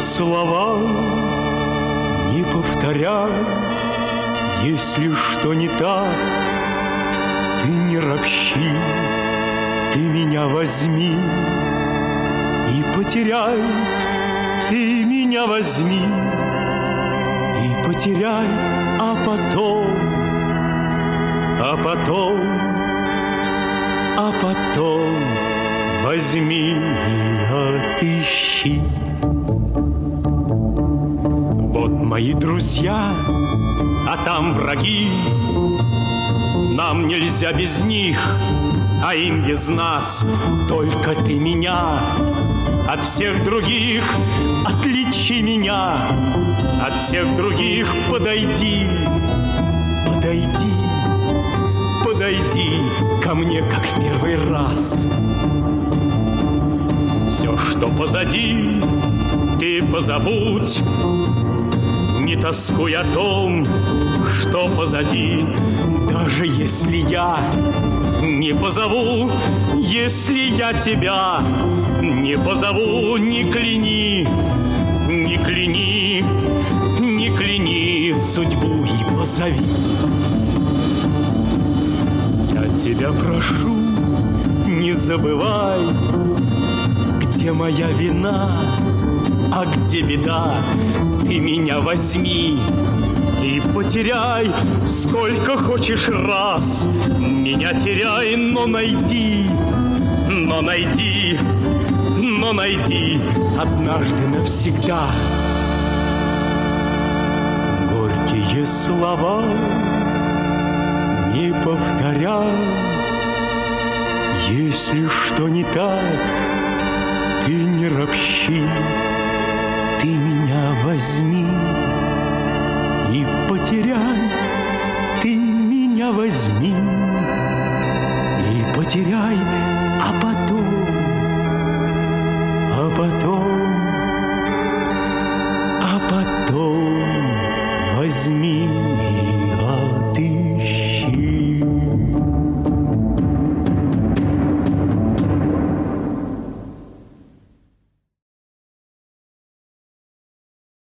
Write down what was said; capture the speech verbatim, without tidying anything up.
слова не повторяй. Если что не так, ты не ропщи, ты меня возьми и потеряй. Ты меня возьми и потеряй, а потом, а потом, а потом возьми и отыщи. Вот мои друзья, а там враги. Нам нельзя без них, а им без нас. Только ты меня от всех других отличи меня. От всех других подойди, подойди, подойди ко мне, как в первый раз. Все, что позади, ты позабудь. Не тоскуй о том, что позади. Даже если я не позову, если я тебя не позову, не кляни, не кляни, не кляни судьбу и позови. Я тебя прошу, не забывай, где моя вина, а где беда. Ты меня возьми и потеряй сколько хочешь раз. Меня теряй, но найди, но найди, но найди однажды навсегда. Горькие слова не повторяй. Если что не так, ты не ропщи, ты меня возьми и потеряй. Ты меня возьми